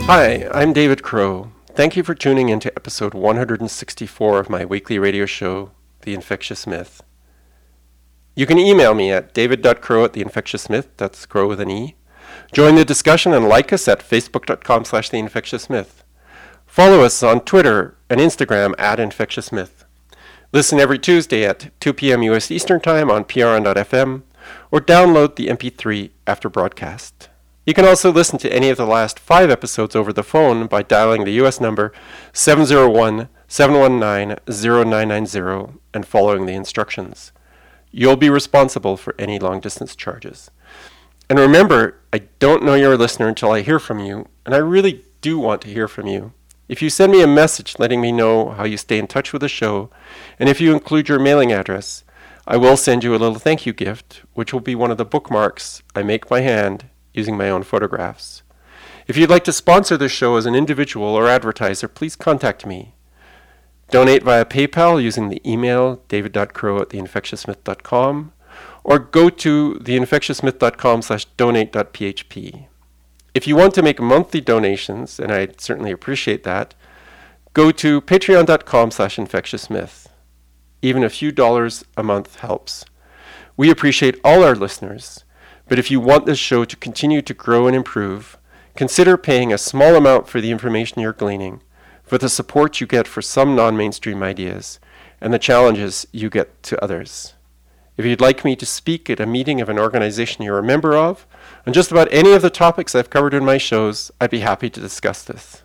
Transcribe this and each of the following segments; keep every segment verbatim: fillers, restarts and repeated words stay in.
Hi, I'm David Crow. Thank you for tuning in to episode one hundred sixty-four of my weekly radio show, The Infectious Myth. You can email me at david.crow at theinfectiousmyth, that's crow with an E. Join the discussion and like us at facebook.com slash theinfectiousmyth. Follow us on Twitter and Instagram at infectiousmyth. Listen every Tuesday at two p.m. U S Eastern Time on P R N dot F M or download the M P three after broadcast. You can also listen to any of the last five episodes over the phone by dialing the U S number seven zero one, seven one nine, zero nine nine zero and following the instructions. You'll be responsible for any long-distance charges. And remember, I don't know you're a listener until I hear from you, and I really do want to hear from you. If you send me a message letting me know how you stay in touch with the show, and if you include your mailing address, I will send you a little thank you gift, which will be one of the bookmarks I make by hand using my own photographs. If you'd like to sponsor this show as an individual or advertiser, please contact me. Donate via PayPal using the email david.crow at theinfectiousmyth.com or go to theinfectiousmyth.com slash donate.php. If you want to make monthly donations, and I'd certainly appreciate that, go to patreon.com slash infectiousmyth. Even a few dollars a month helps. We appreciate all our listeners, but if you want this show to continue to grow and improve, consider paying a small amount for the information you're gleaning, for the support you get for some non-mainstream ideas, and the challenges you get to others. If you'd like me to speak at a meeting of an organization you're a member of, on just about any of the topics I've covered in my shows, I'd be happy to discuss this.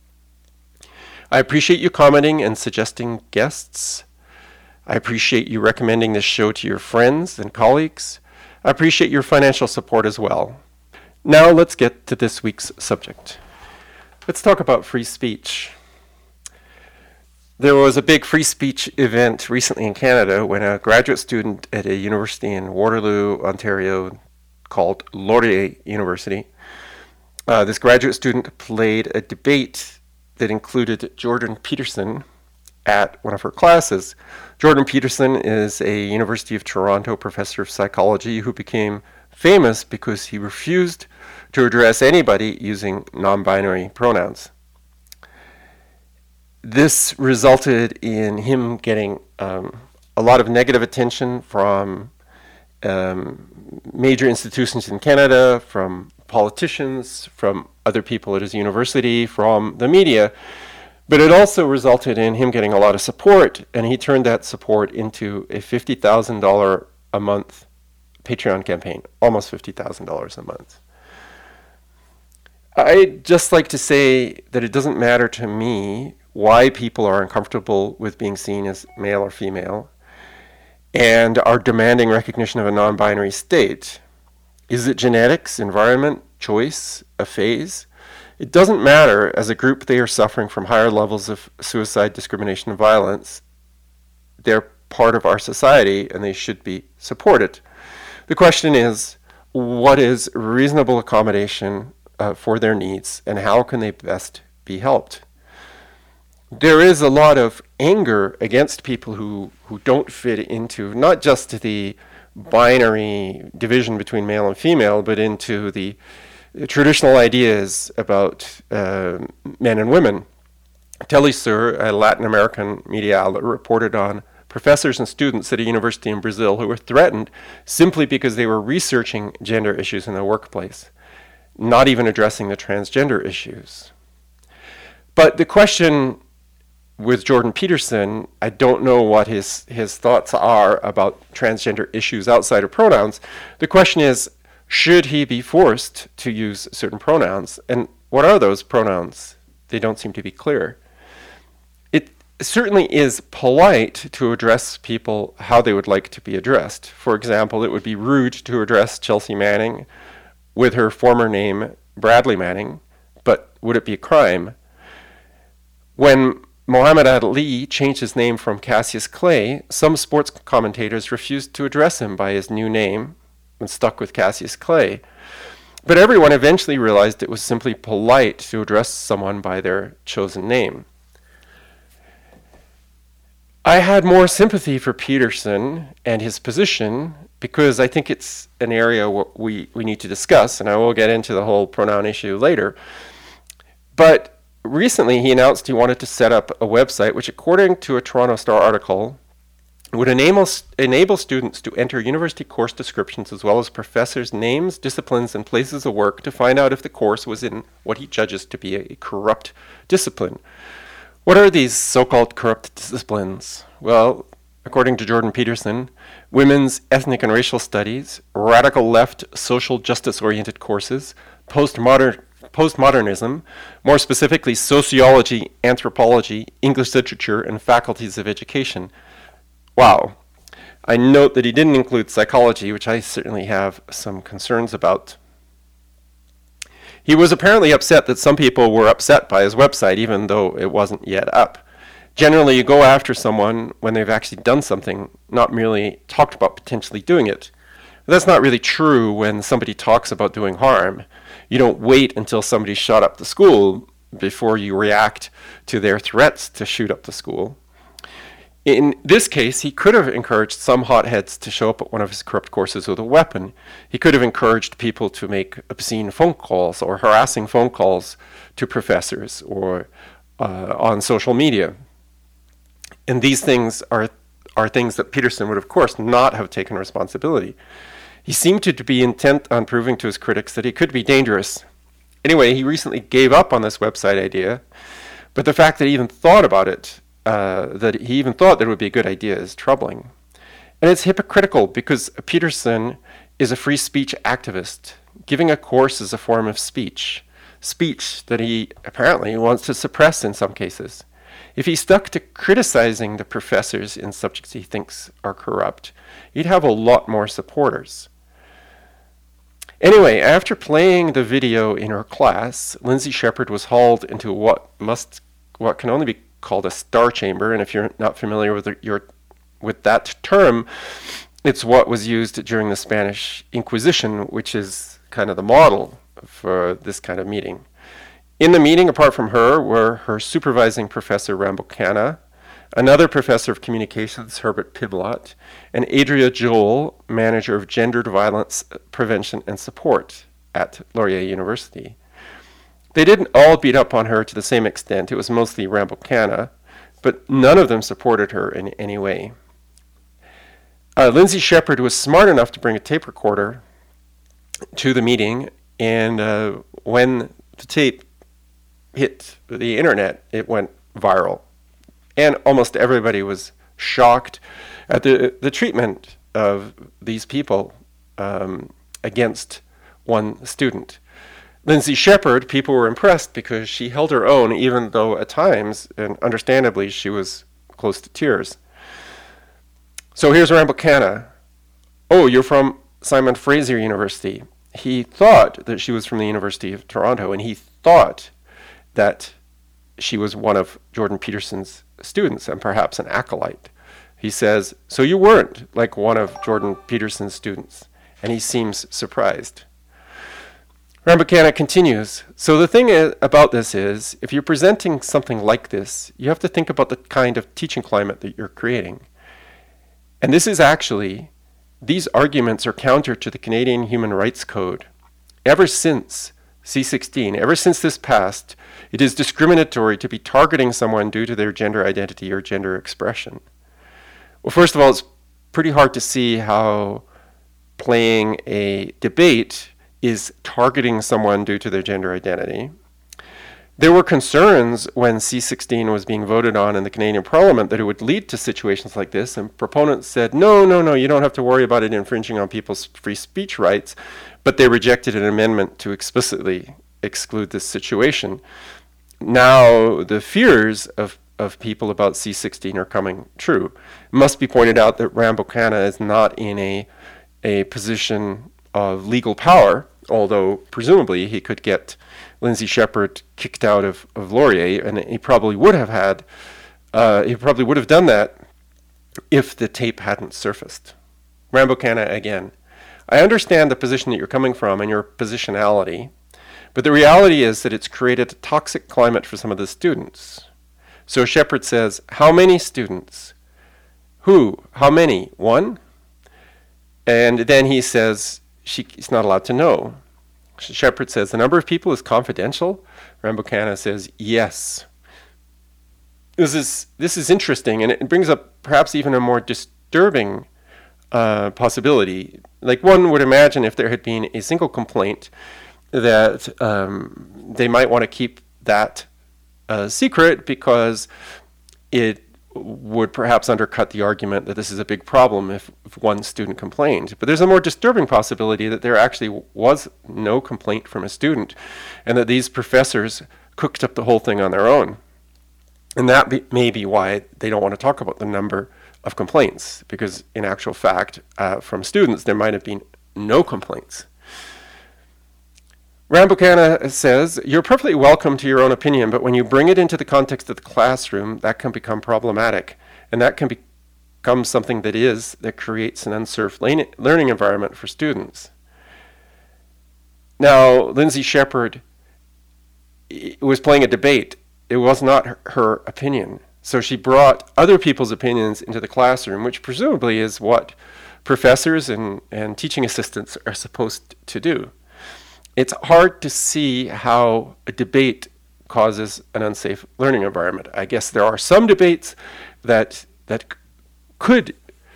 I appreciate you commenting and suggesting guests. I appreciate you recommending this show to your friends and colleagues. I appreciate your financial support as well. Now let's get to this week's subject. Let's talk about free speech. There was a big free speech event recently in Canada when a graduate student at a university in Waterloo, Ontario, called Laurier University, uh, this graduate student played a debate that included Jordan Peterson at one of her classes. Jordan Peterson is a University of Toronto professor of psychology who became famous because he refused to address anybody using non-binary pronouns. This resulted in him getting um, a lot of negative attention from um, major institutions in Canada, from politicians, from other people at his university, from the media. But it also resulted in him getting a lot of support, and he turned that support into a fifty thousand dollars a month Patreon campaign, almost fifty thousand dollars a month. I'd just like to say that it doesn't matter to me why people are uncomfortable with being seen as male or female and are demanding recognition of a non-binary state. Is it genetics, environment, choice, a phase? It doesn't matter. As a group, they are suffering from higher levels of suicide, discrimination, and violence. They're part of our society, and they should be supported. The question is, what is reasonable accommodation uh, for their needs, and how can they best be helped? There is a lot of anger against people who, who don't fit into not just the binary division between male and female, but into the traditional ideas about uh, men and women. Telesur, a Latin American media outlet, reported on professors and students at a university in Brazil who were threatened simply because they were researching gender issues in the workplace, not even addressing the transgender issues. But the question with Jordan Peterson, I don't know what his, his thoughts are about transgender issues outside of pronouns. The question is, should he be forced to use certain pronouns? And what are those pronouns? They don't seem to be clear. It certainly is polite to address people how they would like to be addressed. For example, it would be rude to address Chelsea Manning with her former name, Bradley Manning, but would it be a crime? When Muhammad Ali changed his name from Cassius Clay, some sports commentators refused to address him by his new name and stuck with Cassius Clay. But everyone eventually realized it was simply polite to address someone by their chosen name. I had more sympathy for Peterson and his position because I think it's an area we, we need to discuss, and I will get into the whole pronoun issue later. But recently he announced he wanted to set up a website which, according to a Toronto Star article, would enable, enable students to enter university course descriptions as well as professors' names, disciplines, and places of work to find out if the course was in what he judges to be a corrupt discipline. What are these so-called corrupt disciplines? Well, according to Jordan Peterson, women's ethnic and racial studies, radical left social justice-oriented courses, postmodern postmodernism, more specifically sociology, anthropology, English literature, and faculties of education. Wow. I note that he didn't include psychology, which I certainly have some concerns about. He was apparently upset that some people were upset by his website, even though it wasn't yet up. Generally, you go after someone when they've actually done something, not merely talked about potentially doing it. But that's not really true when somebody talks about doing harm. You don't wait until somebody shot up the school before you react to their threats to shoot up the school. In this case, he could have encouraged some hotheads to show up at one of his corrupt courses with a weapon. He could have encouraged people to make obscene phone calls or harassing phone calls to professors or uh, on social media. And these things are are things that Peterson would, of course, not have taken responsibility. He seemed to be intent on proving to his critics that he could be dangerous. Anyway, he recently gave up on this website idea, but the fact that he even thought about it, uh, that he even thought that it would be a good idea is troubling. And it's hypocritical because Peterson is a free speech activist. Giving a course is a form of speech, speech that he apparently wants to suppress in some cases. If he stuck to criticizing the professors in subjects he thinks are corrupt, he'd have a lot more supporters. Anyway, after playing the video in her class, Lindsay Shepherd was hauled into what must, what can only be called a star chamber. And if you're not familiar with the, your, with that term, it's what was used during the Spanish Inquisition, which is kind of the model for this kind of meeting. In the meeting, apart from her, were her supervising professor, Rambukkana, another professor of communications, Herbert Piblot, and Adria Joel, manager of gendered violence prevention and support at Laurier University. They didn't all beat up on her to the same extent. It was mostly Rambukkana, but none of them supported her in any way. Uh, Lindsay Shepherd was smart enough to bring a tape recorder to the meeting, and uh, when the tape hit the internet, it went viral. And almost everybody was shocked at the the treatment of these people um, against one student. Lindsay Shepherd, people were impressed because she held her own, even though at times, and understandably, she was close to tears. So here's Rambukkana. Oh, you're from Simon Fraser University. He thought that she was from the University of Toronto, and he thought that she was one of Jordan Peterson's students and perhaps an acolyte. He says, so you weren't like one of Jordan Peterson's students. And he seems surprised. Rambukkana continues, so the thing is, about this is, if you're presenting something like this, you have to think about the kind of teaching climate that you're creating. And this is actually, these arguments are counter to the Canadian Human Rights Code. Ever since C sixteen, ever since this passed, it is discriminatory to be targeting someone due to their gender identity or gender expression. Well, first of all, it's pretty hard to see how playing a debate is targeting someone due to their gender identity. There were concerns when C sixteen was being voted on in the Canadian Parliament that it would lead to situations like this, and proponents said, no, no, no, you don't have to worry about it infringing on people's free speech rights, but they rejected an amendment to explicitly exclude this situation. Now, the fears of, of people about C sixteen are coming true. It must be pointed out that Rambukkana is not in a, a position of legal power, although presumably he could get Lindsay Shepherd kicked out of, of Laurier, and he probably would have had, uh, he probably would have done that if the tape hadn't surfaced. Rambukkana again. I understand the position that you're coming from and your positionality, but the reality is that it's created a toxic climate for some of the students. So Shepherd says, how many students? Who? How many? One? And then he says, she's not allowed to know. Shepard says, the number of people is confidential? Rambukkana says, yes. This is, this is interesting, and it brings up perhaps even a more disturbing uh, possibility. Like one would imagine if there had been a single complaint that um, they might want to keep that uh, secret because it would perhaps undercut the argument that this is a big problem if, if one student complained. But there's a more disturbing possibility that there actually was no complaint from a student and that these professors cooked up the whole thing on their own. And that be, may be why they don't want to talk about the number of complaints, because in actual fact, uh, from students, there might have been no complaints. Rambukkana says, you're perfectly welcome to your own opinion, but when you bring it into the context of the classroom, that can become problematic. And that can be, become something that is, that creates an unsafe learning environment for students. Now, Lindsay Shepard was playing a debate. It was not her, her opinion. So she brought other people's opinions into the classroom, which presumably is what professors and, and teaching assistants are supposed to do. It's hard to see how a debate causes an unsafe learning environment. I guess there are some debates that that c- could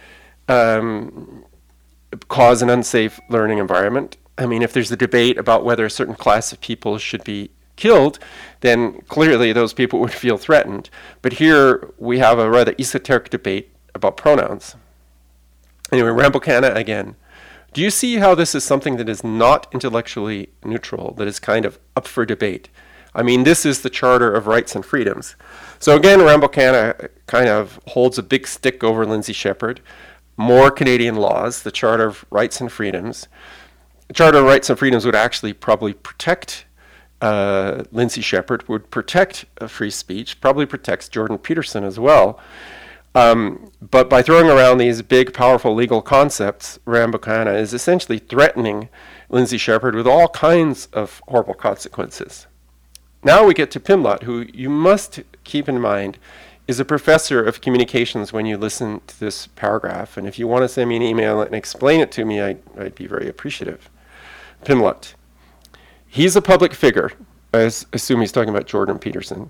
um, cause an unsafe learning environment. I mean, if there's a debate about whether a certain class of people should be killed, then clearly those people would feel threatened. But here we have a rather esoteric debate about pronouns. Anyway, Rambukkana again. Do you see how this is something that is not intellectually neutral, that is kind of up for debate? I mean, this is the Charter of Rights and Freedoms. So again, Rambukkana kind of holds a big stick over Lindsay Shepard. More Canadian laws, the Charter of Rights and Freedoms. The Charter of Rights and Freedoms would actually probably protect uh, Lindsay Shepard, would protect uh, free speech, probably protects Jordan Peterson as well. Um, but by throwing around these big, powerful legal concepts, Rambukkana is essentially threatening Lindsay Shepard with all kinds of horrible consequences. Now we get to Pimlott, who you must keep in mind is a professor of communications when you listen to this paragraph. And if you want to send me an email and explain it to me, I, I'd be very appreciative. Pimlott. He's a public figure. I assume he's talking about Jordan Peterson.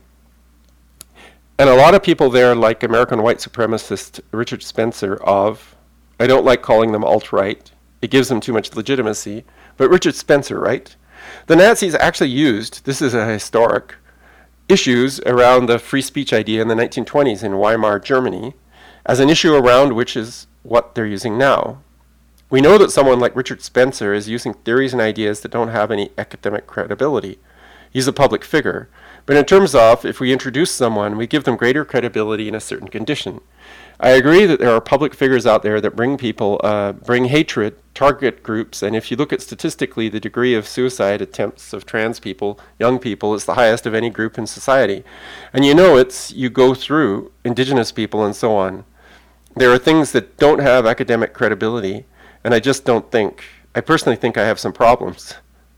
And a lot of people there like American white supremacist Richard Spencer of, I don't like calling them alt-right, it gives them too much legitimacy, but Richard Spencer, right? The Nazis actually used, this is a historic, issues around the free speech idea in the nineteen twenties in Weimar, Germany, as an issue around which is what they're using now. We know that someone like Richard Spencer is using theories and ideas that don't have any academic credibility. He's a public figure. But in terms of, if we introduce someone, we give them greater credibility in a certain condition. I agree that there are public figures out there that bring people, uh, bring hatred, target groups, and if you look at statistically, the degree of suicide attempts of trans people, young people, is the highest of any group in society. And you know it's, you go through Indigenous people and so on. There are things that don't have academic credibility, and I just don't think, I personally think I have some problems.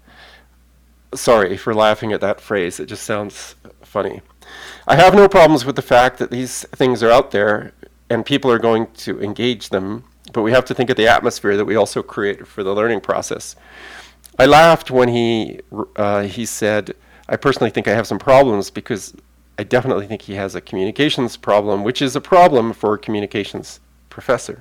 Sorry for laughing at that phrase. It just sounds funny. I have no problems with the fact that these things are out there and people are going to engage them, but we have to think of the atmosphere that we also create for the learning process. I laughed when he uh, he said, I personally think I have some problems because I definitely think he has a communications problem, which is a problem for a communications professor.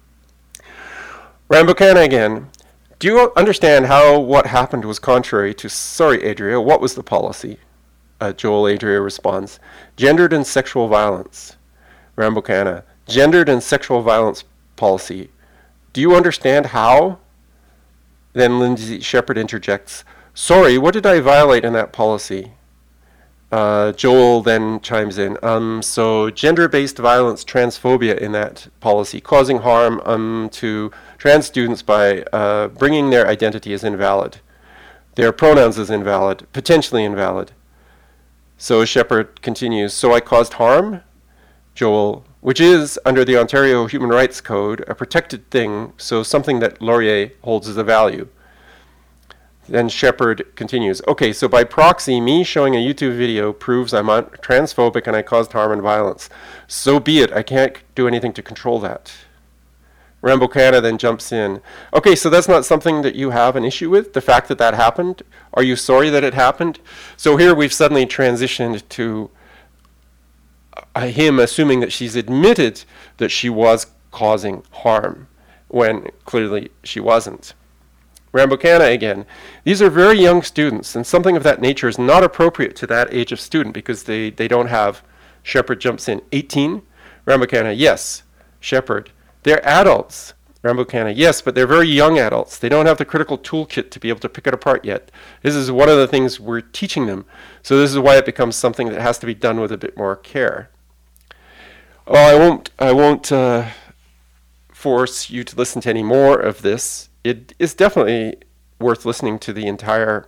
Rambukkana again. Do you understand how what happened was contrary to, sorry, Adria, what was the policy? Uh, Joel Adria responds, gendered and sexual violence. Rambukkana, gendered and sexual violence policy. Do you understand how? Then Lindsay Shepard interjects, sorry, what did I violate in that policy? Uh, Joel then chimes in, um, so gender-based violence, transphobia in that policy, causing harm um, to trans students by uh, bringing their identity as invalid, their pronouns as invalid, potentially invalid. So Shepard continues, so I caused harm? Joel, which is, under the Ontario Human Rights Code, a protected thing, so something that Laurier holds as a value. Then Shepard continues, okay, so by proxy, me showing a YouTube video proves I'm un- transphobic and I caused harm and violence. So be it, I can't do anything to control that. Rambocana then jumps in. Okay, so that's not something that you have an issue with, the fact that that happened? Are you sorry that it happened? So here we've suddenly transitioned to uh, him assuming that she's admitted that she was causing harm, when clearly she wasn't. Rambocana again. These are very young students, and something of that nature is not appropriate to that age of student because they, they don't have, Shepherd jumps in, eighteen? Rambocana, yes. Shepherd, they're adults. Rambocana, yes, but they're very young adults. They don't have the critical toolkit to be able to pick it apart yet. This is one of the things we're teaching them. So this is why it becomes something that has to be done with a bit more care. Well, I won't, I won't uh, force you to listen to any more of this. It is definitely worth listening to the entire,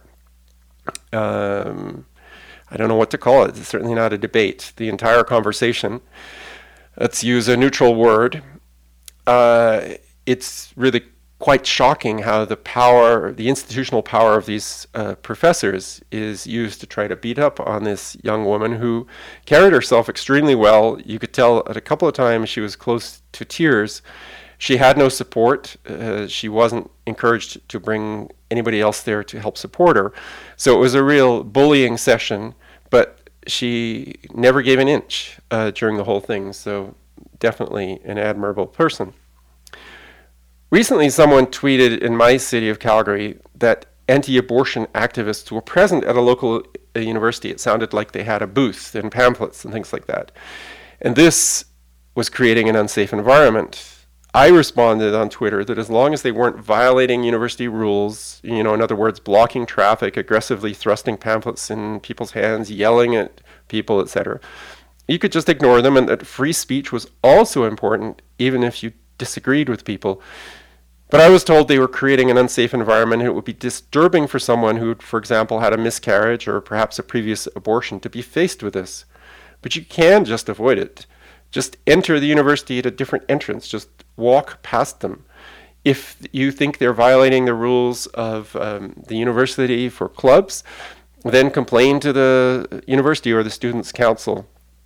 um, I don't know what to call it. It's certainly not a debate. The entire conversation. Let's use a neutral word. Uh, it's really quite shocking how the power, the institutional power of these uh, professors is used to try to beat up on this young woman who carried herself extremely well. You could tell at a couple of times she was close to tears. She had no support. Uh, she wasn't encouraged to bring anybody else there to help support her. So it was a real bullying session, but she never gave an inch uh, during the whole thing. So definitely an admirable person. Recently, someone tweeted in my city of Calgary that anti-abortion activists were present at a local uh, university. It sounded like they had a booth and pamphlets and things like that. And this was creating an unsafe environment. I responded on Twitter that as long as they weren't violating university rules, you know, in other words, blocking traffic, aggressively thrusting pamphlets in people's hands, yelling at people, et cetera, you could just ignore them, and that free speech was also important, even if you disagreed with people. But I was told they were creating an unsafe environment, and it would be disturbing for someone who, for example, had a miscarriage or perhaps a previous abortion to be faced with this. But you can just avoid it. Just enter the university at a different entrance. Just walk past them. If you think they're violating the rules of um, the university for clubs, then complain to the university or the students' council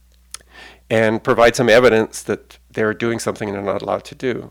and provide some evidence that they're doing something they're not allowed to do.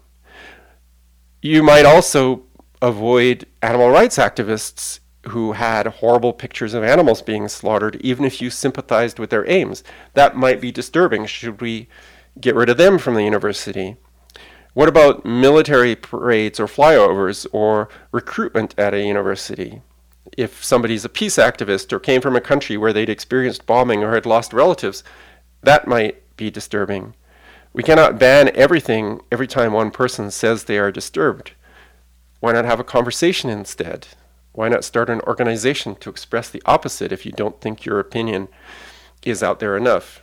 You might also avoid animal rights activists who had horrible pictures of animals being slaughtered, even if you sympathized with their aims. That might be disturbing. Should we get rid of them from the university? What about military parades or flyovers or recruitment at a university? If somebody's a peace activist or came from a country where they'd experienced bombing or had lost relatives, that might be disturbing. We cannot ban everything every time one person says they are disturbed. Why not have a conversation instead? Why not start an organization to express the opposite if you don't think your opinion is out there enough?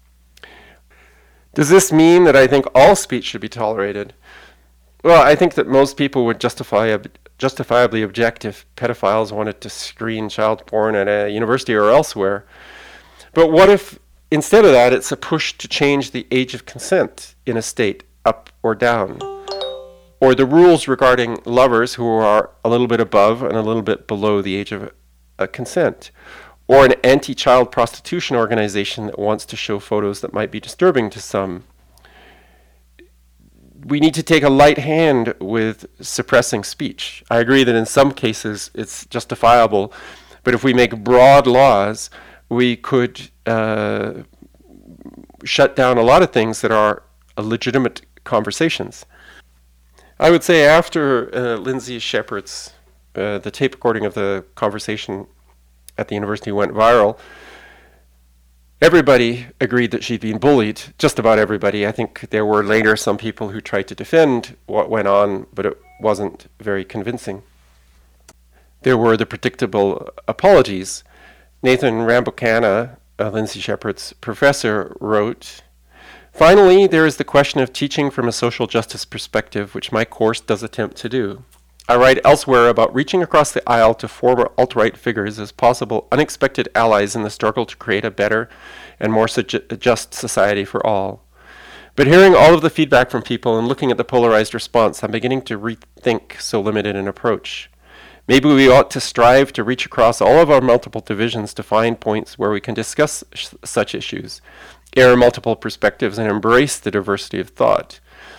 Does this mean that I think all speech should be tolerated? Well, I think that most people would justify, justifiably object if pedophiles wanted to screen child porn at a university or elsewhere. But what if instead of that, it's a push to change the age of consent in a state up or down? Or the rules regarding lovers who are a little bit above and a little bit below the age of uh, consent? Or an anti-child prostitution organization that wants to show photos that might be disturbing to some? We need to take a light hand with suppressing speech. I agree that in some cases it's justifiable, but if we make broad laws, we could uh, shut down a lot of things that are legitimate conversations. I would say after uh, Lindsay Shepherd's, uh, the tape recording of the conversation at the university went viral, everybody agreed that she'd been bullied, just about everybody. I think there were later some people who tried to defend what went on, but it wasn't very convincing. There were the predictable apologies. Nathan Rambocana, uh, Lindsay Shepherd's professor, wrote, "Finally, there is the question of teaching from a social justice perspective, which my course does attempt to do. I write elsewhere about reaching across the aisle to former alt-right figures as possible unexpected allies in the struggle to create a better and more suge- just society for all. But hearing all of the feedback from people and looking at the polarized response, I'm beginning to rethink so limited an approach. Maybe we ought to strive to reach across all of our multiple divisions to find points where we can discuss sh- such issues, air multiple perspectives, and embrace the diversity of thought.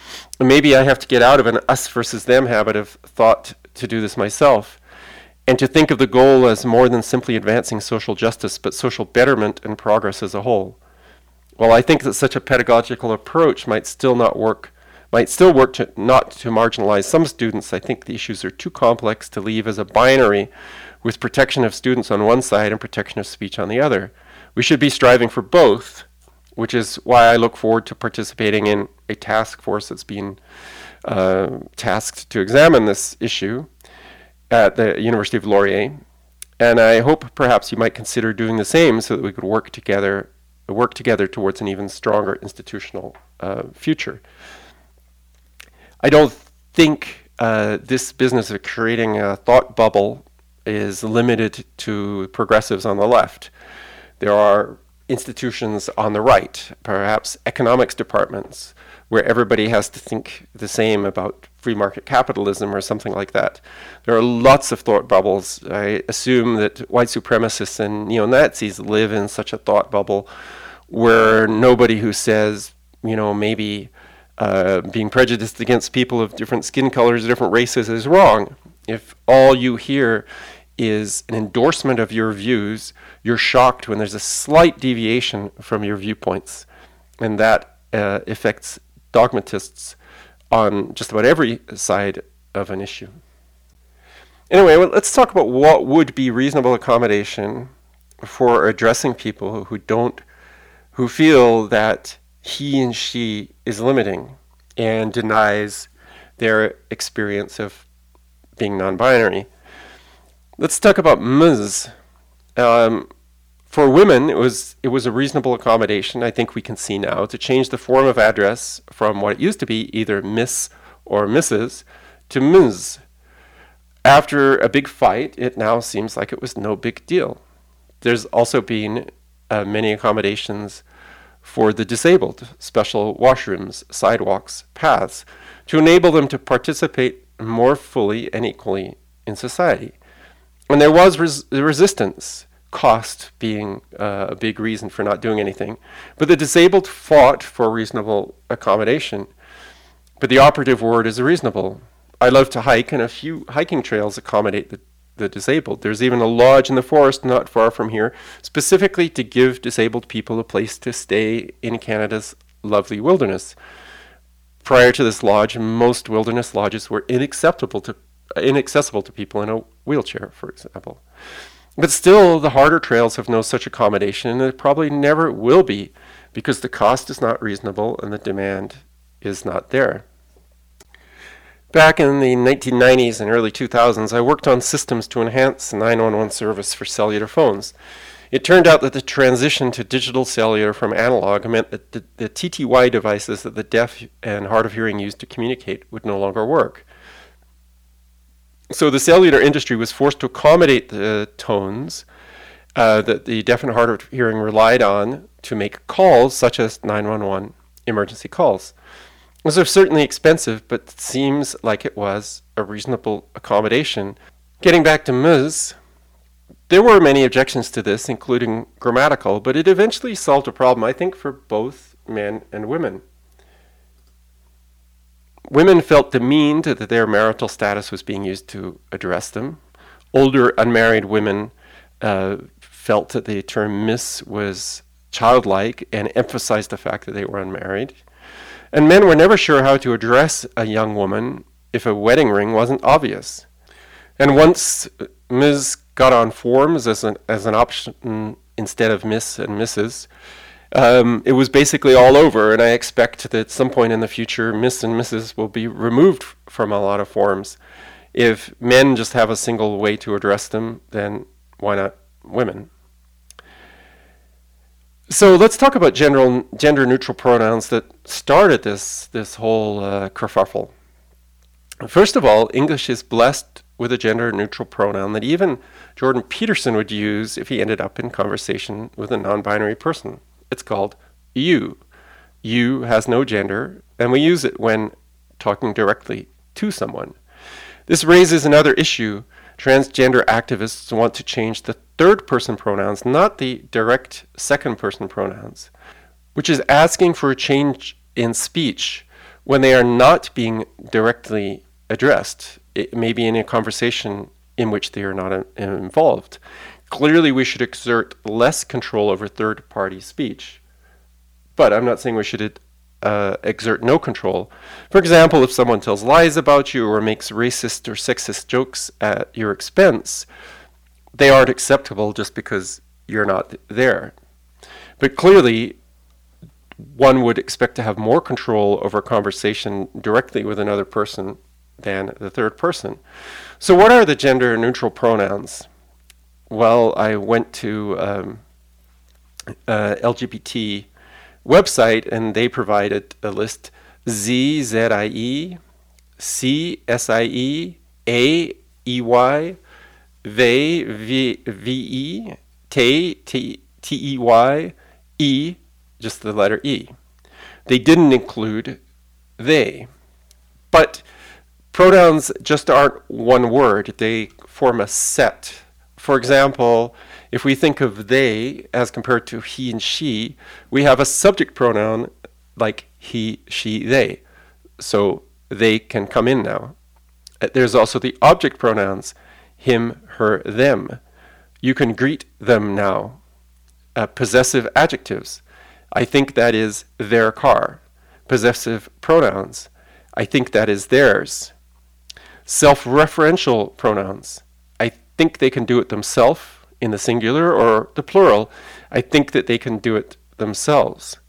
And maybe I have to get out of an us versus them habit of thought to do this myself, and to think of the goal as more than simply advancing social justice, but social betterment and progress as a whole. While I think that such a pedagogical approach might still not work, might still work to not to marginalize some students, I think the issues are too complex to leave as a binary with protection of students on one side and protection of speech on the other. We should be striving for both, which is why I look forward to participating in a task force that's been uh, tasked to examine this issue at the University of Laurier. And I hope perhaps you might consider doing the same so that we could work together work together towards an even stronger institutional uh, future. I don't think uh, this business of creating a thought bubble is limited to progressives on the left. There are institutions on the right, perhaps economics departments, where everybody has to think the same about free market capitalism or something like that. There are lots of thought bubbles. I assume that white supremacists and neo-Nazis live in such a thought bubble where nobody who says, you know, maybe uh, being prejudiced against people of different skin colors, different races is wrong. If all you hear is an endorsement of your views, you're shocked when there's a slight deviation from your viewpoints. And that uh, affects dogmatists on just about every side of an issue. Anyway, well, let's talk about what would be reasonable accommodation for addressing people who don't, who feel that he and she is limiting and denies their experience of being non-binary. Let's talk about Ms. Um, for women, it was it was a reasonable accommodation, I think we can see now, to change the form of address from what it used to be, either Miss or Missus, to Ms. After a big fight, it now seems like it was no big deal. There's also been uh, many accommodations for the disabled, special washrooms, sidewalks, paths, to enable them to participate more fully and equally in society. And there was res- resistance, cost being uh, a big reason for not doing anything. But the disabled fought for reasonable accommodation. But the operative word is reasonable. I love to hike, and a few hiking trails accommodate the, the disabled. There's even a lodge in the forest not far from here, specifically to give disabled people a place to stay in Canada's lovely wilderness. Prior to this lodge, most wilderness lodges were inaccessible to inaccessible to people in a wheelchair, for example. But still, the harder trails have no such accommodation, and it probably never will be, because the cost is not reasonable and the demand is not there. Back in the nineteen nineties and early two thousands, I worked on systems to enhance the nine one one service for cellular phones. It turned out that the transition to digital cellular from analog meant that the, the T T Y devices that the deaf and hard of hearing used to communicate would no longer work. So the cellular industry was forced to accommodate the tones uh, that the deaf and hard of hearing relied on to make calls such as nine one one emergency calls. Those are certainly expensive, but it seems like it was a reasonable accommodation. Getting back to Ms., there were many objections to this, including grammatical, but it eventually solved a problem, I think, for both men and women. Women felt demeaned that their marital status was being used to address them. Older unmarried women uh, felt that the term Miss was childlike and emphasized the fact that they were unmarried. And men were never sure how to address a young woman if a wedding ring wasn't obvious. And once Miz got on forms as an as an option instead of Miss and Missus, Um, it was basically all over, and I expect that at some point in the future, Miss and Missus will be removed from a lot of forms. If men just have a single way to address them, then why not women? So let's talk about gender, gender-neutral pronouns that started this, this whole uh, kerfuffle. First of all, English is blessed with a gender-neutral pronoun that even Jordan Peterson would use if he ended up in conversation with a non-binary person. It's called you. You has no gender, and we use it when talking directly to someone. This raises another issue. Transgender activists want to change the third-person pronouns, not the direct second-person pronouns, which is asking for a change in speech when they are not being directly addressed. It may be in a conversation in which they are not uh, involved. Clearly, we should exert less control over third-party speech. But I'm not saying we should uh, exert no control. For example, if someone tells lies about you or makes racist or sexist jokes at your expense, they aren't acceptable just because you're not there. But clearly, one would expect to have more control over a conversation directly with another person than the third person. So what are the gender-neutral pronouns? Well, I went to um, uh, L G B T website, and they provided a list: Z, Z I E, C, S I E, A, E Y, They, V, V E, Te, T, T E Y, E, just the letter E. They didn't include they. But pronouns just aren't one word. They form a set. For example, if we think of they as compared to he and she, we have a subject pronoun like he, she, they. So they can come in now. There's also the object pronouns, him, her, them. You can greet them now. Uh, possessive adjectives. I think that is their car. Possessive pronouns. I think that is theirs. Self-referential pronouns. I think they can do it themselves in the singular or the plural. I think that they can do it themselves.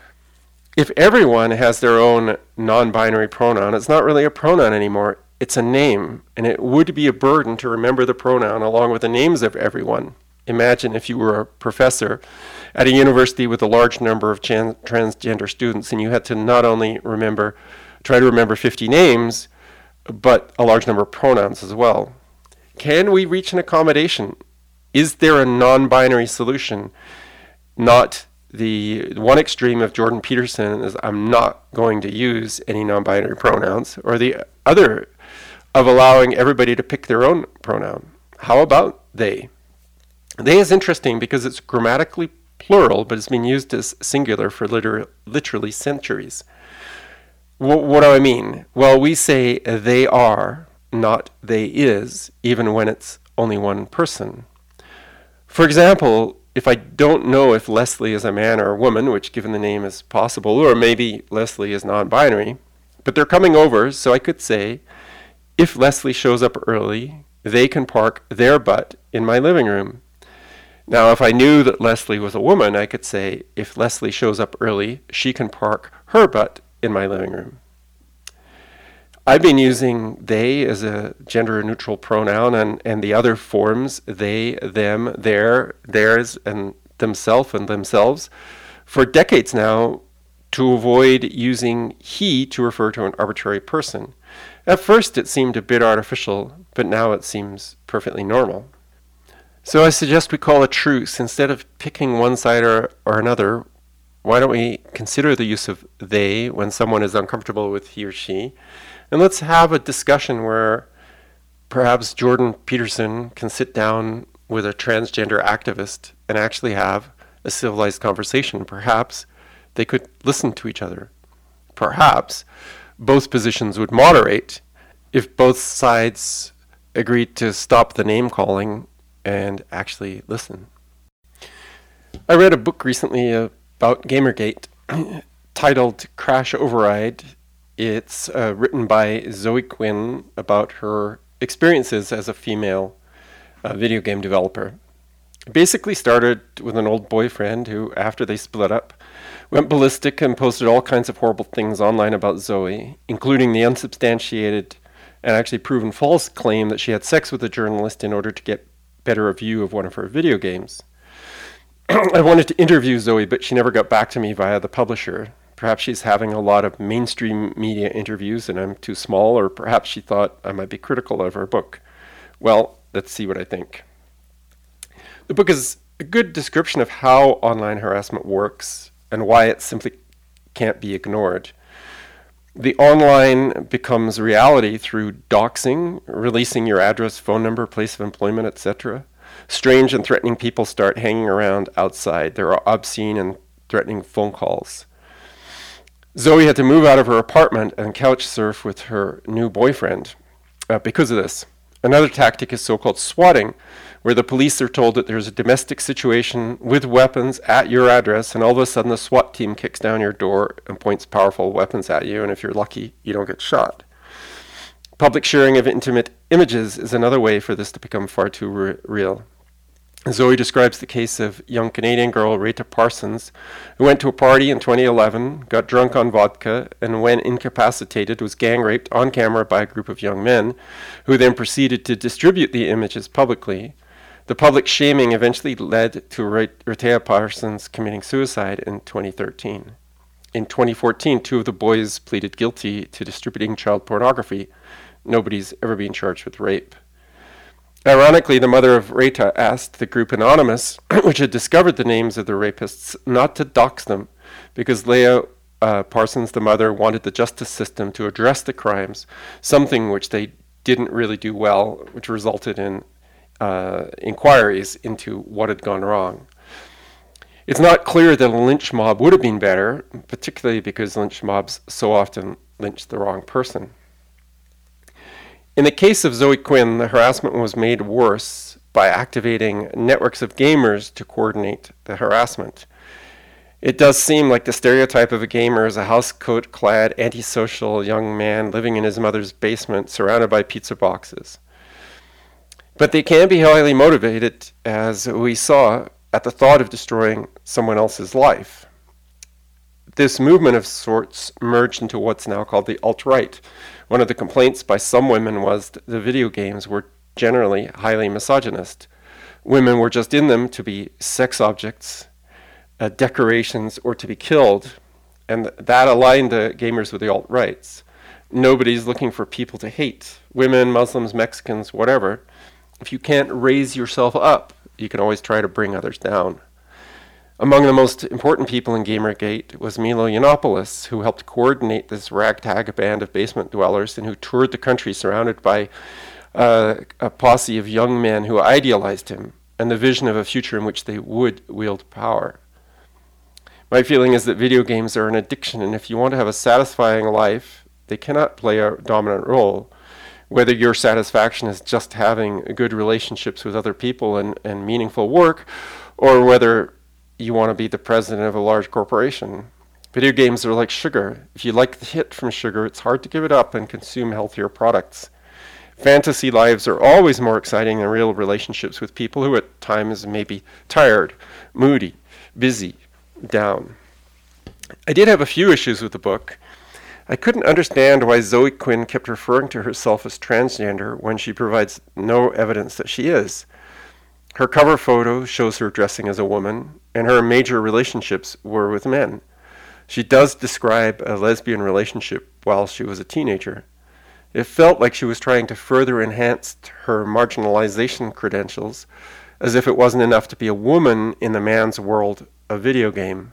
If everyone has their own non-binary pronoun, it's not really a pronoun anymore. It's a name, and it would be a burden to remember the pronoun along with the names of everyone. Imagine if you were a professor at a university with a large number of trans- transgender students, and you had to not only remember, try to remember fifty names, but a large number of pronouns as well. Can we reach an accommodation? Is there a non-binary solution? Not the one extreme of Jordan Peterson is I'm not going to use any non-binary pronouns, or the other of allowing everybody to pick their own pronoun. How about they? They is interesting because it's grammatically plural, but it's been used as singular for liter- literally centuries. W- what do I mean? Well, we say they are, not they is, even when it's only one person. For example, if I don't know if Leslie is a man or a woman, which given the name is possible, or maybe Leslie is non-binary, but they're coming over, so I could say, if Leslie shows up early, they can park their butt in my living room. Now, if I knew that Leslie was a woman, I could say, if Leslie shows up early, she can park her butt in my living room. I've been using they as a gender-neutral pronoun, and, and the other forms, they, them, their, theirs, and themself and themselves, for decades now, to avoid using he to refer to an arbitrary person. At first it seemed a bit artificial, but now it seems perfectly normal. So I suggest we call a truce. Instead of picking one side or, or another, why don't we consider the use of they when someone is uncomfortable with he or she? And let's have a discussion where perhaps Jordan Peterson can sit down with a transgender activist and actually have a civilized conversation. Perhaps they could listen to each other. Perhaps both positions would moderate if both sides agreed to stop the name calling and actually listen. I read a book recently about Gamergate titled Crash Override. It's uh, written by Zoe Quinn about her experiences as a female uh, video game developer. It basically started with an old boyfriend who, after they split up, went ballistic and posted all kinds of horrible things online about Zoe, including the unsubstantiated and actually proven false claim that she had sex with a journalist in order to get better review of one of her video games. I wanted to interview Zoe, but she never got back to me via the publisher. Perhaps she's having a lot of mainstream media interviews and I'm too small, or perhaps she thought I might be critical of her book. Well, let's see what I think. The book is a good description of how online harassment works and why it simply can't be ignored. The online becomes reality through doxing, releasing your address, phone number, place of employment, et cetera. Strange and threatening people start hanging around outside. There are obscene and threatening phone calls. Zoe had to move out of her apartment and couch surf with her new boyfriend uh, because of this. Another tactic is so-called swatting, where the police are told that there's a domestic situation with weapons at your address, and all of a sudden the SWAT team kicks down your door and points powerful weapons at you, and if you're lucky, you don't get shot. Public sharing of intimate images is another way for this to become far too re- real. Zoe describes the case of young Canadian girl Rita Parsons, who went to a party in twenty eleven, got drunk on vodka, and when incapacitated was gang raped on camera by a group of young men, who then proceeded to distribute the images publicly. The public shaming eventually led to Rita Parsons committing suicide in twenty thirteen. In twenty fourteen, two of the boys pleaded guilty to distributing child pornography. Nobody's ever been charged with rape. Ironically, the mother of Rita asked the group Anonymous, which had discovered the names of the rapists, not to dox them, because Leah uh, Parsons, the mother, wanted the justice system to address the crimes, something which they didn't really do well, which resulted in uh, inquiries into what had gone wrong. It's not clear that a lynch mob would have been better, particularly because lynch mobs so often lynch the wrong person. In the case of Zoe Quinn, the harassment was made worse by activating networks of gamers to coordinate the harassment. It does seem like the stereotype of a gamer is a housecoat-clad, antisocial young man living in his mother's basement surrounded by pizza boxes. But they can be highly motivated, as we saw, at the thought of destroying someone else's life. This movement of sorts merged into what's now called the alt-right. One of the complaints by some women was that the video games were generally highly misogynist. Women were just in them to be sex objects, uh, decorations, or to be killed, and th- that aligned the gamers with the alt-rights. Nobody's looking for people to hate. Women, Muslims, Mexicans, whatever. If you can't raise yourself up, you can always try to bring others down. Among the most important people in Gamergate was Milo Yiannopoulos, who helped coordinate this ragtag band of basement dwellers and who toured the country surrounded by uh, a posse of young men who idealized him and the vision of a future in which they would wield power. My feeling is that video games are an addiction, and if you want to have a satisfying life, they cannot play a dominant role. Whether your satisfaction is just having good relationships with other people and, and meaningful work, or whether you want to be the president of a large corporation. Video games are like sugar. If you like the hit from sugar, it's hard to give it up and consume healthier products. Fantasy lives are always more exciting than real relationships with people who at times may be tired, moody, busy, down. I did have a few issues with the book. I couldn't understand why Zoe Quinn kept referring to herself as transgender when she provides no evidence that she is. Her cover photo shows her dressing as a woman, and her major relationships were with men. She does describe a lesbian relationship while she was a teenager. It felt like she was trying to further enhance her marginalization credentials, as if it wasn't enough to be a woman in the man's world of video game.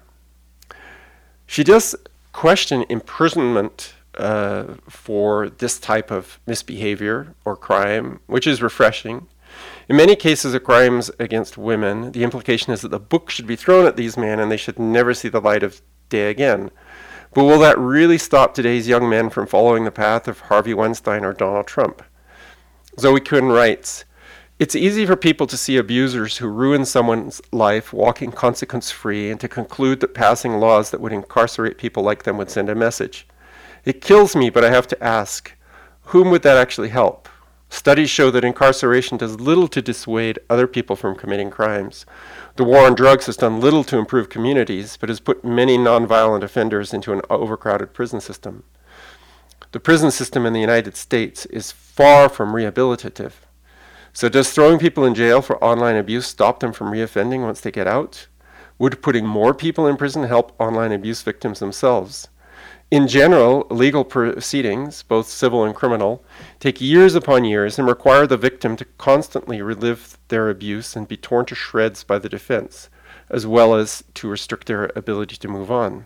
She does question imprisonment uh, for this type of misbehavior or crime, which is refreshing. In many cases of crimes against women, the implication is that the book should be thrown at these men and they should never see the light of day again. But will that really stop today's young men from following the path of Harvey Weinstein or Donald Trump? Zoe Quinn writes, "It's easy for people to see abusers who ruin someone's life walking consequence-free and to conclude that passing laws that would incarcerate people like them would send a message. It kills me, but I have to ask, whom would that actually help? Studies show that incarceration does little to dissuade other people from committing crimes. The war on drugs has done little to improve communities, but has put many nonviolent offenders into an overcrowded prison system. The prison system in the United States is far from rehabilitative. So does throwing people in jail for online abuse stop them from reoffending once they get out? Would putting more people in prison help online abuse victims themselves? In general, legal proceedings, both civil and criminal, take years upon years and require the victim to constantly relive their abuse and be torn to shreds by the defense, as well as to restrict their ability to move on."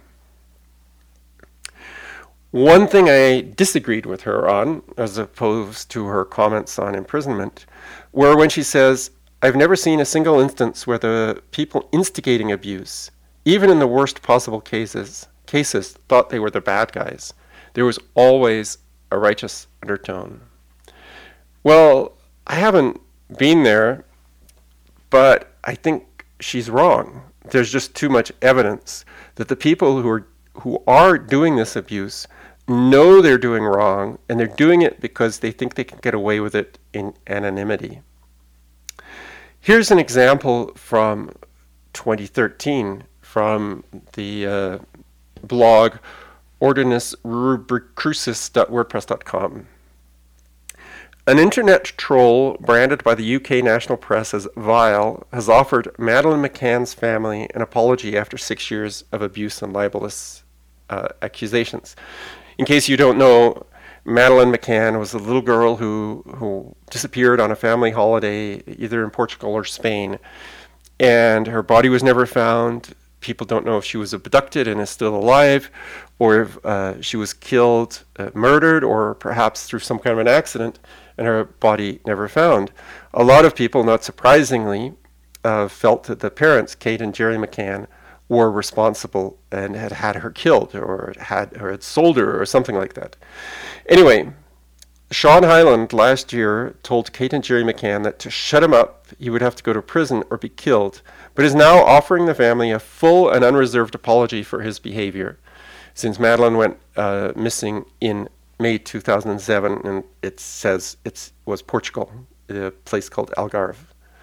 One thing I disagreed with her on, as opposed to her comments on imprisonment, were when she says, "I've never seen a single instance where the people instigating abuse, even in the worst possible cases, cases thought they were the bad guys. There was always a righteous undertone. Well, I haven't been there, but I think she's wrong. There's just too much evidence that the people who are who are doing this abuse know they're doing wrong, and they're doing it because they think they can get away with it in anonymity. Here's an example from twenty thirteen from the uh, blog ordinus rubricrucis dot wordpress dot com. An internet troll branded by the U K national press as vile has offered Madeleine McCann's family an apology after six years of abuse and libelous uh, accusations. In case you don't know, Madeleine McCann was a little girl who, who disappeared on a family holiday, either in Portugal or Spain, and her body was never found. People don't know if she was abducted and is still alive, or if uh, she was killed, uh, murdered, or perhaps through some kind of an accident, and her body never found. A lot of people, not surprisingly, uh, felt that the parents, Kate and Jerry McCann, were responsible and had had her killed, or had or had sold her, or something like that. Anyway, Sean Hyland last year told Kate and Jerry McCann that to shut him up, he would have to go to prison or be killed, but is now offering the family a full and unreserved apology for his behavior, since Madeleine went uh, missing in May two thousand seven, and it says it was Portugal, a place called Algarve.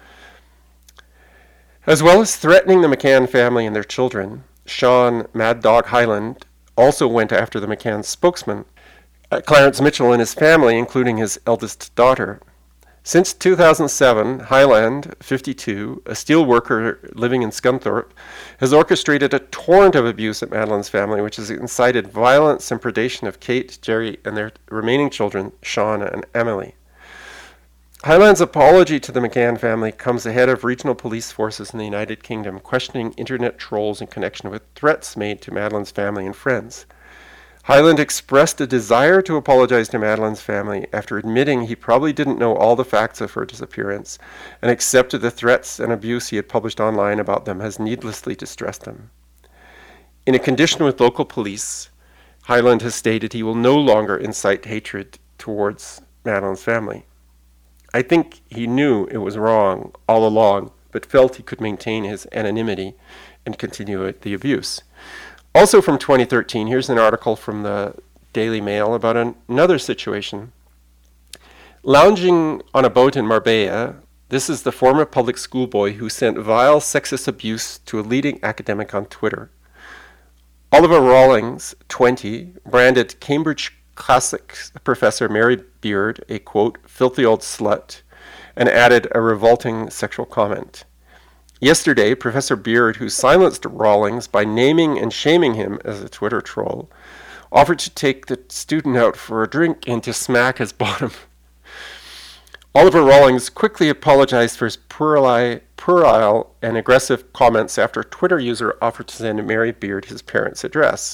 As well as threatening the McCann family and their children, Sean Mad Dog Hyland also went after the McCann spokesman, uh, Clarence Mitchell, and his family, including his eldest daughter. Since two thousand seven, Hyland, fifty-two, a steel worker living in Scunthorpe, has orchestrated a torrent of abuse at Madeleine's family, which has incited violence and predation of Kate, Jerry, and their remaining children, Shauna and Emily. Hyland's apology to the McCann family comes ahead of regional police forces in the United Kingdom questioning internet trolls in connection with threats made to Madeleine's family and friends. Hyland expressed a desire to apologize to Madeleine's family after admitting he probably didn't know all the facts of her disappearance, and accepted the threats and abuse he had published online about them has needlessly distressed him. In a condition with local police, Hyland has stated he will no longer incite hatred towards Madeleine's family. I think he knew it was wrong all along, but felt he could maintain his anonymity and continue the abuse. Also from twenty thirteen, here's an article from the Daily Mail about an, another situation. Lounging on a boat in Marbella, this is the former public school boy who sent vile sexist abuse to a leading academic on Twitter. Oliver Rawlings, twenty, branded Cambridge Classics professor Mary Beard a, quote, filthy old slut, and added a revolting sexual comment. Yesterday, Professor Beard, who silenced Rawlings by naming and shaming him as a Twitter troll, offered to take the student out for a drink and to smack his bottom. Oliver Rawlings quickly apologized for his puerile, puerile and aggressive comments after a Twitter user offered to send Mary Beard his parents' address.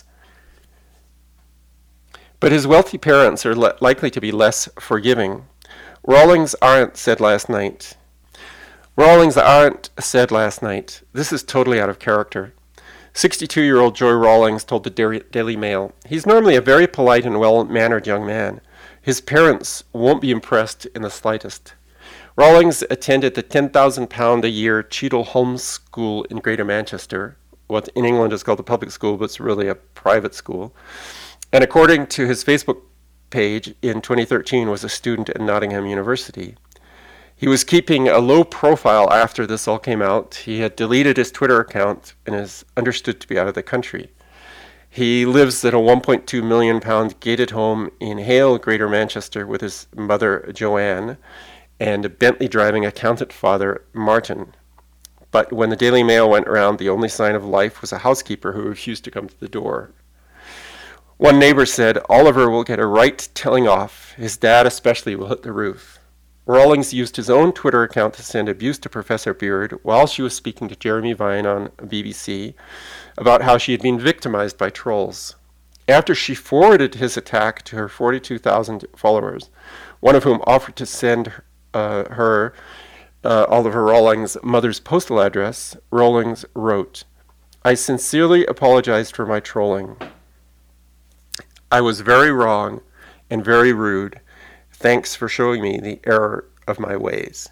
But his wealthy parents are le- likely to be less forgiving. Rawlings' aunt said last night, Rawlings' aunt said last night, this is totally out of character. sixty-two-year-old Joy Rawlings told the Daily Mail, he's normally a very polite and well-mannered young man. His parents won't be impressed in the slightest. Rawlings attended the ten thousand pounds a year Cheadle Holmes School in Greater Manchester, what in England is called a public school, but it's really a private school. And according to his Facebook page, in twenty thirteen was a student at Nottingham University. He was keeping a low profile after this all came out. He had deleted his Twitter account and is understood to be out of the country. He lives at a one point two million pound gated home in Hale, Greater Manchester, with his mother, Joanne, and a Bentley driving accountant father, Martin. But when the Daily Mail went around, the only sign of life was a housekeeper who refused to come to the door. One neighbor said, Oliver will get a right telling off. His dad especially will hit the roof. Rawlings used his own Twitter account to send abuse to Professor Beard while she was speaking to Jeremy Vine on B B C about how she had been victimized by trolls. After she forwarded his attack to her forty-two thousand followers, one of whom offered to send uh, her uh, Oliver Rawlings' mother's postal address, Rawlings wrote, I sincerely apologized for my trolling. I was very wrong and very rude. Thanks for showing me the error of my ways.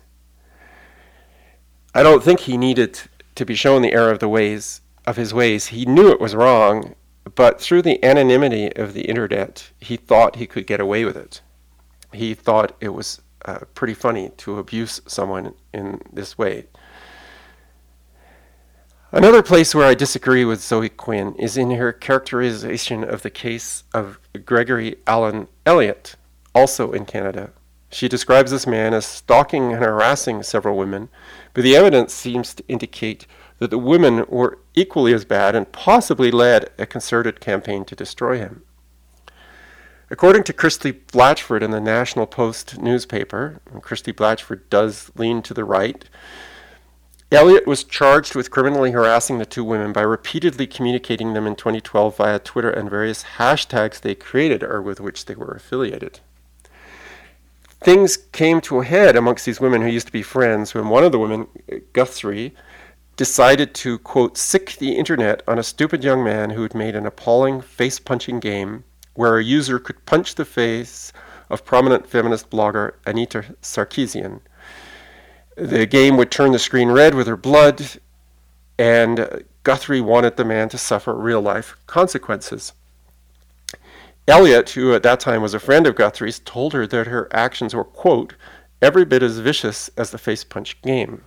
I don't think he needed to be shown the error of the ways of his ways. He knew it was wrong, but through the anonymity of the internet, he thought he could get away with it. He thought it was uh, pretty funny to abuse someone in this way. Another place where I disagree with Zoe Quinn is in her characterization of the case of Gregory Allen Elliott, also in Canada. She describes this man as stalking and harassing several women, but the evidence seems to indicate that the women were equally as bad and possibly led a concerted campaign to destroy him. According to Christy Blatchford in the National Post newspaper, and Christy Blatchford does lean to the right, Elliott was charged with criminally harassing the two women by repeatedly communicating them in twenty twelve via Twitter and various hashtags they created or with which they were affiliated. Things came to a head amongst these women who used to be friends when one of the women, Guthrie, decided to, quote, sick the internet on a stupid young man who had made an appalling face-punching game where a user could punch the face of prominent feminist blogger Anita Sarkeesian. The game would turn the screen red with her blood, and Guthrie wanted the man to suffer real-life consequences. Elliott, who at that time was a friend of Guthrie's, told her that her actions were, quote, every bit as vicious as the face-punch game.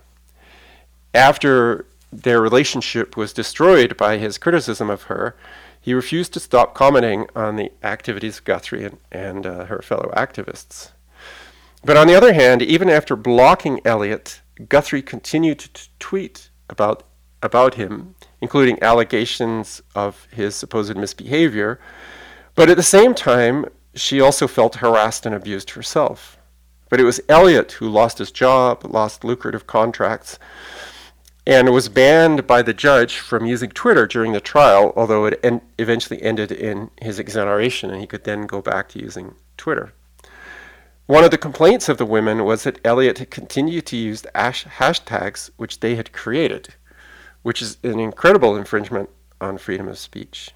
After their relationship was destroyed by his criticism of her, he refused to stop commenting on the activities of Guthrie and, and uh, her fellow activists. But on the other hand, even after blocking Elliott, Guthrie continued to t- tweet about, about him, including allegations of his supposed misbehavior. But at the same time, she also felt harassed and abused herself. But it was Elliott who lost his job, lost lucrative contracts, and was banned by the judge from using Twitter during the trial, although it en- eventually ended in his exoneration, and he could then go back to using Twitter. One of the complaints of the women was that Elliott had continued to use the ash- hashtags which they had created, which is an incredible infringement on freedom of speech.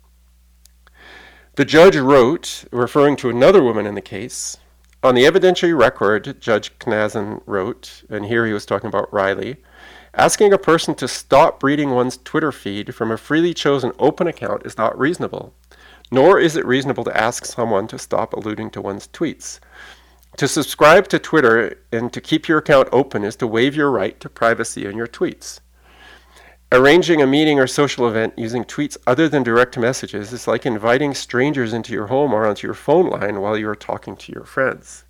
The judge wrote, referring to another woman in the case, on the evidentiary record, Judge Knazin wrote, and here he was talking about Riley, asking a person to stop reading one's Twitter feed from a freely chosen open account is not reasonable, nor is it reasonable to ask someone to stop alluding to one's tweets. To subscribe to Twitter and to keep your account open is to waive your right to privacy on your tweets. Arranging a meeting or social event using tweets other than direct messages is like inviting strangers into your home or onto your phone line while you are talking to your friends.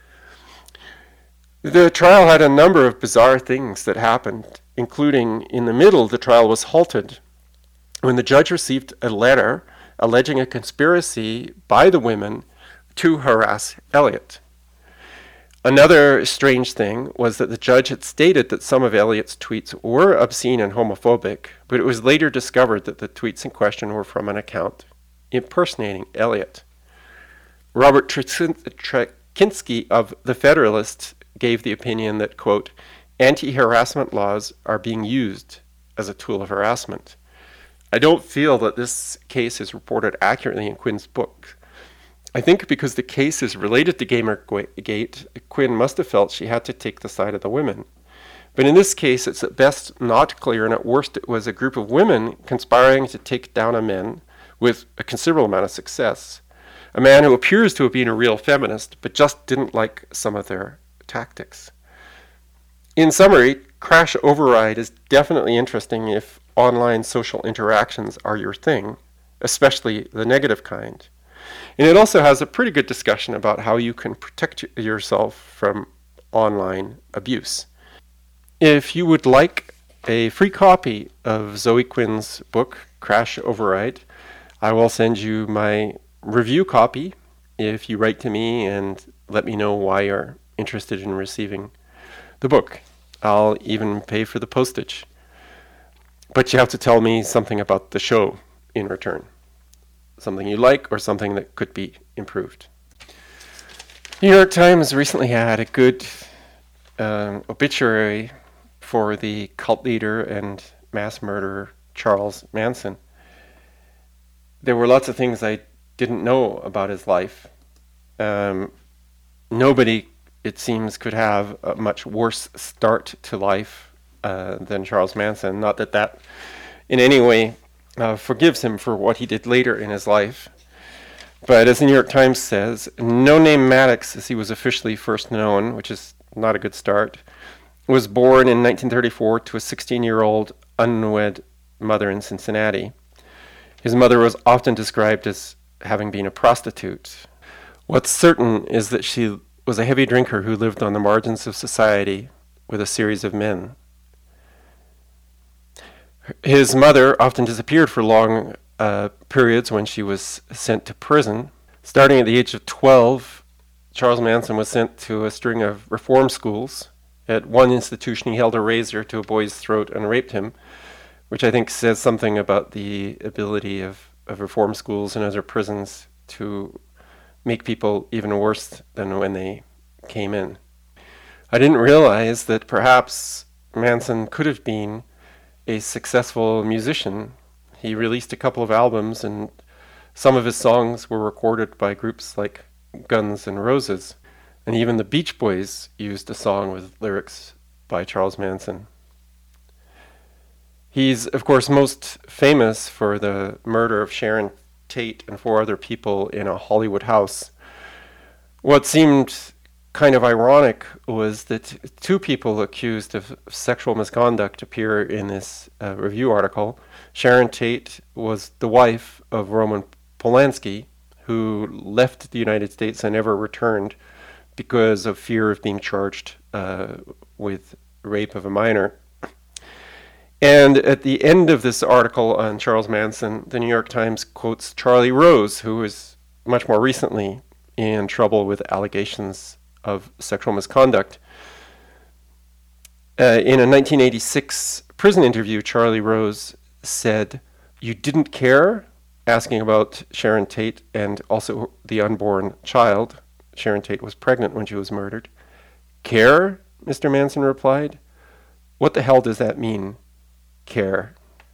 The trial had a number of bizarre things that happened, including in the middle, the trial was halted when the judge received a letter alleging a conspiracy by the women to harass Elliott. Another strange thing was that the judge had stated that some of Elliott's tweets were obscene and homophobic, but it was later discovered that the tweets in question were from an account impersonating Elliott. Robert Trekinski of The Federalist gave the opinion that, quote, anti-harassment laws are being used as a tool of harassment. I don't feel that this case is reported accurately in Quinn's book. I think because the case is related to Gamergate, Quinn must have felt she had to take the side of the women. But in this case, it's at best not clear, and at worst it was a group of women conspiring to take down a man with a considerable amount of success. A man who appears to have been a real feminist, but just didn't like some of their tactics. In summary, Crash Override is definitely interesting if online social interactions are your thing, especially the negative kind. And it also has a pretty good discussion about how you can protect yourself from online abuse. If you would like a free copy of Zoe Quinn's book, Crash Override, I will send you my review copy if you write to me and let me know why you're interested in receiving the book. I'll even pay for the postage. But you have to tell me something about the show in return. Something you like or something that could be improved. New York Times recently had a good um, obituary for the cult leader and mass murderer Charles Manson. There were lots of things I didn't know about his life. Um, nobody, it seems, could have a much worse start to life uh, than Charles Manson. Not that that in any way uh, forgives him for what he did later in his life. But as the New York Times says, No Name Maddox, as he was officially first known, which is not a good start, was born in nineteen thirty-four to a sixteen-year-old unwed mother in Cincinnati. His mother was often described as having been a prostitute. What's certain is that she was a heavy drinker who lived on the margins of society with a series of men. His mother often disappeared for long uh, periods when she was sent to prison. Starting at the age of twelve, Charles Manson was sent to a string of reform schools. At one institution, he held a razor to a boy's throat and raped him, which I think says something about the ability of, of reform schools and other prisons to make people even worse than when they came in. I didn't realize that perhaps Manson could have been a successful musician. He released a couple of albums, and some of his songs were recorded by groups like Guns N' Roses, and even the Beach Boys used a song with lyrics by Charles Manson. He's, of course, most famous for the murder of Sharon Tate and four other people in a Hollywood house. What seemed kind of ironic was that two people accused of sexual misconduct appear in this uh, review article. Sharon Tate was the wife of Roman Polanski, who left the United States and never returned because of fear of being charged uh, with rape of a minor. And at the end of this article on Charles Manson, the New York Times quotes Charlie Rose, who was much more recently in trouble with allegations of sexual misconduct. Uh, in a nineteen eighty-six prison interview, Charlie Rose said, "You didn't care?" asking about Sharon Tate and also the unborn child. Sharon Tate was pregnant when she was murdered. "Care?" Mister Manson replied. "What the hell does that mean, care?"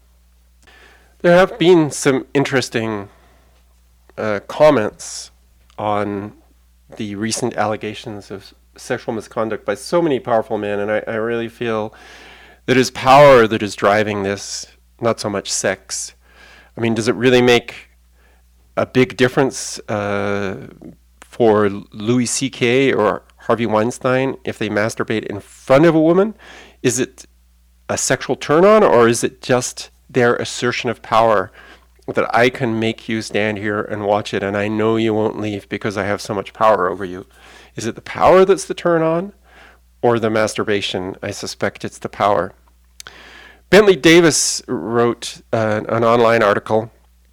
There have been some interesting uh, comments on the recent allegations of sexual misconduct by so many powerful men, and I, I really feel that it's power that is driving this, not so much sex. I mean, does it really make a big difference uh, for Louis C K or Harvey Weinstein if they masturbate in front of a woman? Is it a sexual turn-on, or is it just their assertion of power that I can make you stand here and watch it and I know you won't leave because I have so much power over you? Is it the power that's the turn-on or the masturbation? I suspect it's the power. Bentley Davis wrote uh, an online article.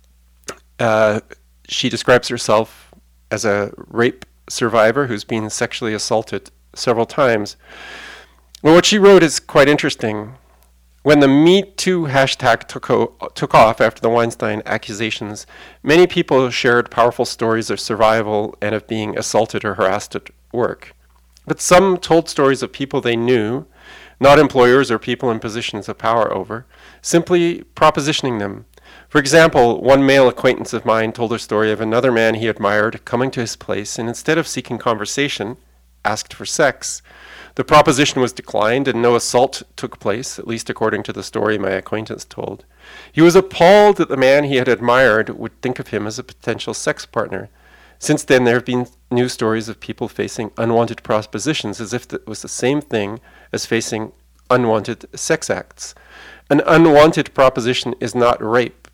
Uh, she describes herself as a rape survivor who's been sexually assaulted several times. Well, what she wrote is quite interesting. When the Me Too hashtag took, o- took off after the Weinstein accusations, many people shared powerful stories of survival and of being assaulted or harassed at work. But some told stories of people they knew, not employers or people in positions of power over, simply propositioning them. For example, one male acquaintance of mine told a story of another man he admired coming to his place and instead of seeking conversation, asked for sex. The proposition was declined and no assault took place, at least according to the story my acquaintance told. He was appalled that the man he had admired would think of him as a potential sex partner. Since then, there have been news stories of people facing unwanted propositions as if it was the same thing as facing unwanted sex acts. An unwanted proposition is not rape.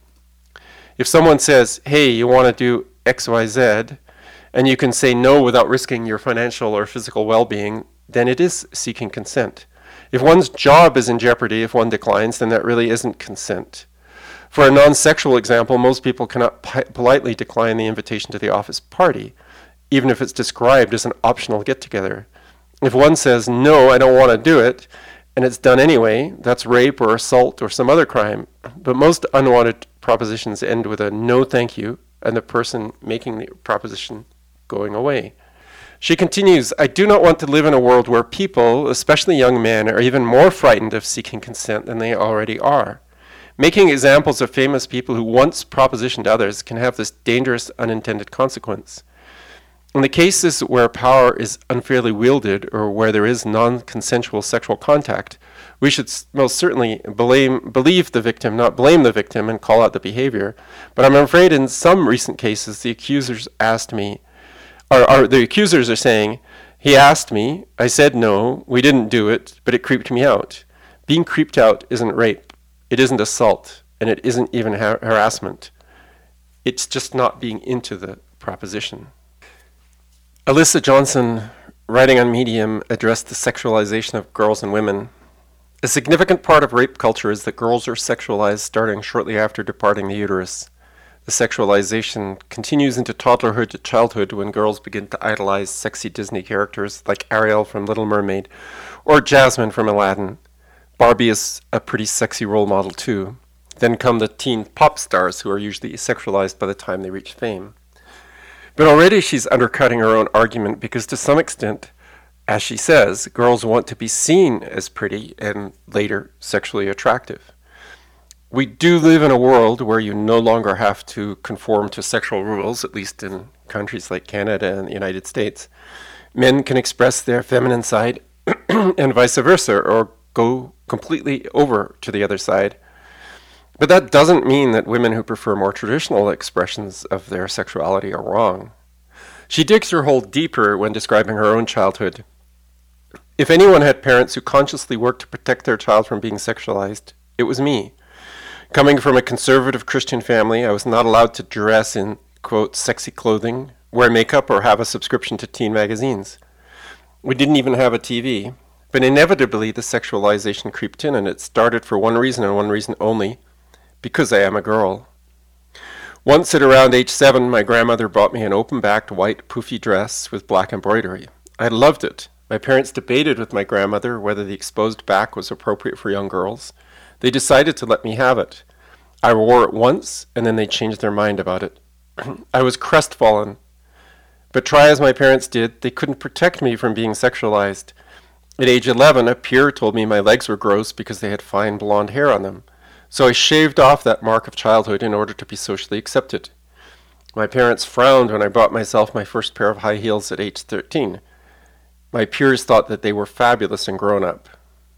If someone says, "Hey, you want to do X Y Z," and you can say no without risking your financial or physical well-being, then it is seeking consent. If one's job is in jeopardy if one declines, then that really isn't consent. For a non-sexual example, most people cannot pi- politely decline the invitation to the office party, even if it's described as an optional get-together. If one says, "No, I don't want to do it," and it's done anyway, that's rape or assault or some other crime. But most unwanted propositions end with a "no thank you," and the person making the proposition going away. She continues, "I do not want to live in a world where people, especially young men, are even more frightened of seeking consent than they already are. Making examples of famous people who once propositioned others can have this dangerous unintended consequence. In the cases where power is unfairly wielded or where there is non-consensual sexual contact, we should most certainly blame, believe the victim, not blame the victim and call out the behavior. But I'm afraid in some recent cases, the accusers asked me, or, or the accusers are saying, he asked me, I said no, we didn't do it, but it creeped me out. Being creeped out isn't rape, it isn't assault, and it isn't even har- harassment. It's just not being into the proposition. Alyssa Johnson, writing on Medium, addressed the sexualization of girls and women. A significant part of rape culture is that girls are sexualized starting shortly after departing the uterus. The sexualization continues into toddlerhood to childhood when girls begin to idolize sexy Disney characters like Ariel from Little Mermaid or Jasmine from Aladdin. Barbie is a pretty sexy role model too. Then come the teen pop stars who are usually sexualized by the time they reach fame. But already she's undercutting her own argument because to some extent, as she says, girls want to be seen as pretty and later sexually attractive. We do live in a world where you no longer have to conform to sexual rules, at least in countries like Canada and the United States. Men can express their feminine side and vice versa, or go completely over to the other side. But that doesn't mean that women who prefer more traditional expressions of their sexuality are wrong. She digs her hole deeper when describing her own childhood. If anyone had parents who consciously worked to protect their child from being sexualized, it was me. Coming from a conservative Christian family, I was not allowed to dress in, quote, sexy clothing, wear makeup, or have a subscription to teen magazines. We didn't even have a T V. But inevitably, the sexualization creeped in, and it started for one reason and one reason only, because I am a girl. Once at around age seven, my grandmother bought me an open-backed white poofy dress with black embroidery. I loved it. My parents debated with my grandmother whether the exposed back was appropriate for young girls. They decided to let me have it. I wore it once, and then they changed their mind about it. I was crestfallen. But try as my parents did, they couldn't protect me from being sexualized. At age eleven, a peer told me my legs were gross because they had fine blonde hair on them. So I shaved off that mark of childhood in order to be socially accepted. My parents frowned when I bought myself my first pair of high heels at age thirteen. My peers thought that they were fabulous and grown up.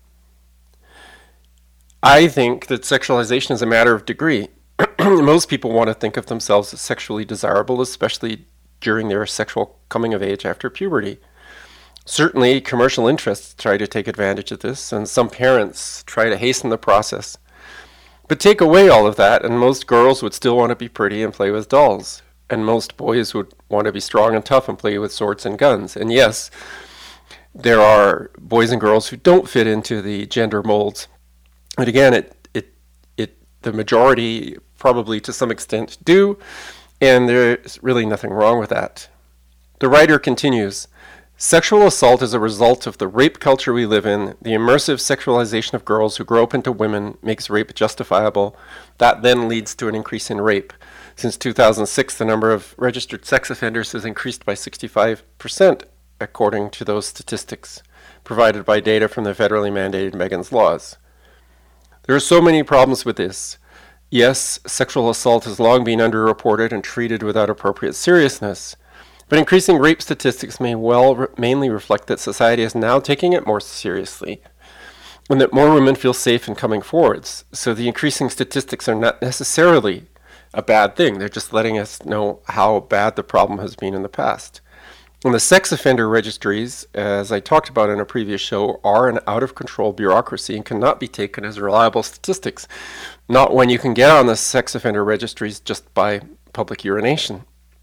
I think that sexualization is a matter of degree. Most people want to think of themselves as sexually desirable, especially during their sexual coming of age after puberty. Certainly, commercial interests try to take advantage of this, and some parents try to hasten the process. But take away all of that, and most girls would still want to be pretty and play with dolls. And most boys would want to be strong and tough and play with swords and guns. And yes, there are boys and girls who don't fit into the gender molds. But again, it, it, it, the majority probably to some extent do, and there's really nothing wrong with that. The writer continues, sexual assault is a result of the rape culture we live in. The immersive sexualization of girls who grow up into women makes rape justifiable. That then leads to an increase in rape. Since two thousand six, the number of registered sex offenders has increased by sixty-five percent, according to those statistics provided by data from the federally mandated Megan's Laws. There are so many problems with this. Yes, sexual assault has long been underreported and treated without appropriate seriousness. But increasing rape statistics may well re- mainly reflect that society is now taking it more seriously, and that more women feel safe in coming forwards. So the increasing statistics are not necessarily a bad thing. They're just letting us know how bad the problem has been in the past. And the sex offender registries, as I talked about in a previous show, are an out-of-control bureaucracy and cannot be taken as reliable statistics. Not when you can get on the sex offender registries just by public urination.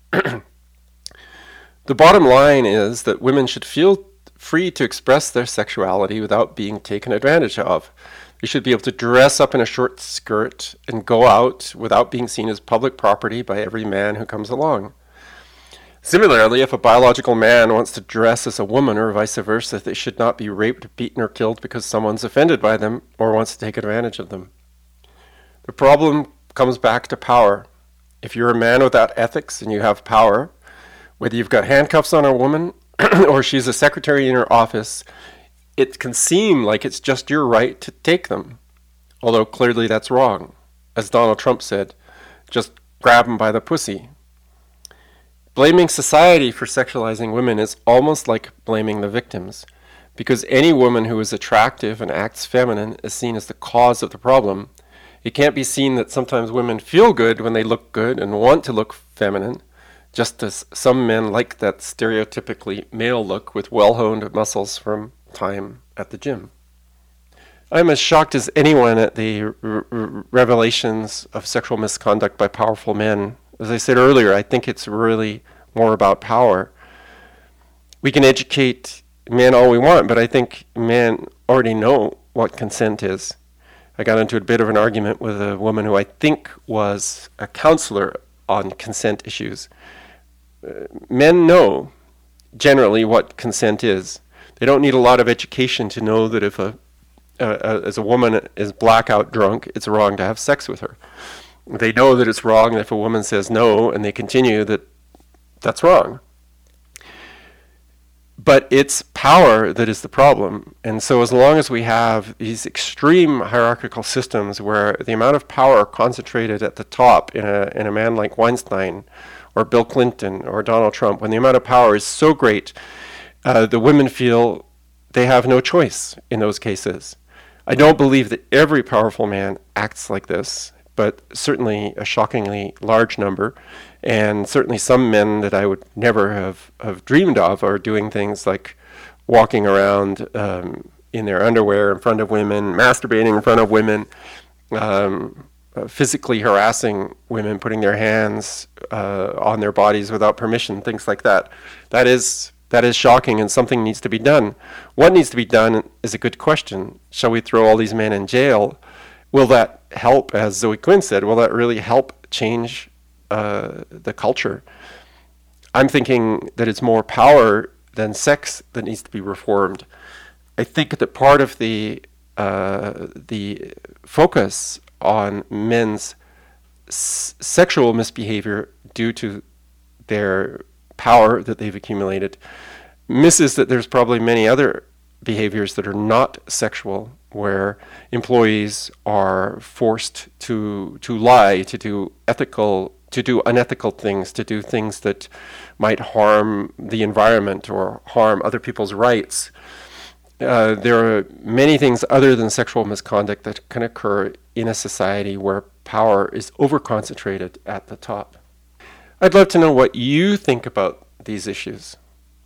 The bottom line is that women should feel free to express their sexuality without being taken advantage of. They should be able to dress up in a short skirt and go out without being seen as public property by every man who comes along. Similarly, if a biological man wants to dress as a woman or vice versa, they should not be raped, beaten, or killed because someone's offended by them or wants to take advantage of them. The problem comes back to power. If you're a man without ethics and you have power, whether you've got handcuffs on a woman or she's a secretary in your office, it can seem like it's just your right to take them, although clearly that's wrong. as Donald Trump said, just grab them by the pussy. Blaming society for sexualizing women is almost like blaming the victims, because any woman who is attractive and acts feminine is seen as the cause of the problem. It can't be seen that sometimes women feel good when they look good and want to look feminine, just as some men like that stereotypically male look with well-honed muscles from time at the gym. I'm as shocked as anyone at the r- r- revelations of sexual misconduct by powerful men. As I said earlier, I think it's really more about power. We can educate men all we want, but I think men already know what consent is. I got into a bit of an argument with a woman who I think was a counselor on consent issues. Uh, men know generally what consent is. They don't need a lot of education to know that if a Uh, uh, as a woman is blackout drunk, it's wrong to have sex with her. They know that it's wrong, and if a woman says no and they continue, that that's wrong. But it's power that is the problem. And so as long as we have these extreme hierarchical systems where the amount of power concentrated at the top in a in a man like Weinstein or Bill Clinton or Donald Trump, when the amount of power is so great, uh, the women feel they have no choice in those cases. I don't believe that every powerful man acts like this, but certainly a shockingly large number, and certainly some men that I would never have, have dreamed of are doing things like walking around um, in their underwear in front of women, masturbating in front of women, um, uh, physically harassing women, putting their hands uh, on their bodies without permission, things like that. That is That is shocking, and something needs to be done. What needs to be done is a good question. Shall we throw all these men in jail? Will that help, as Zoe Quinn said, will that really help change uh, the culture? I'm thinking that it's more power than sex that needs to be reformed. I think that part of the uh, the focus on men's s- sexual misbehavior due to their power that they've accumulated misses that there's probably many other behaviors that are not sexual, where employees are forced to to lie, to do ethical, to do unethical things, to do things that might harm the environment or harm other people's rights. Uh, there are many things other than sexual misconduct that can occur in a society where power is overconcentrated at the top. I'd love to know what you think about these issues.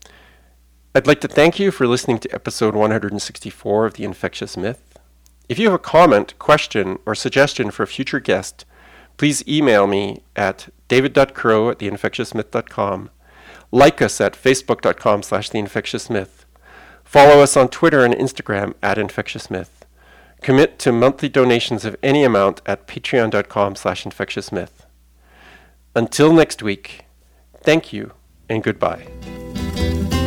I'd like to thank you for listening to episode one hundred sixty-four of The Infectious Myth. If you have a comment, question, or suggestion for a future guest, please email me at david dot crow at the infectious myth dot com. Like us at facebook dot com slash the infectious myth. Follow us on Twitter and Instagram at Infectious Myth. Commit to monthly donations of any amount at patreon dot com slash infectious myth. Until next week, thank you and goodbye.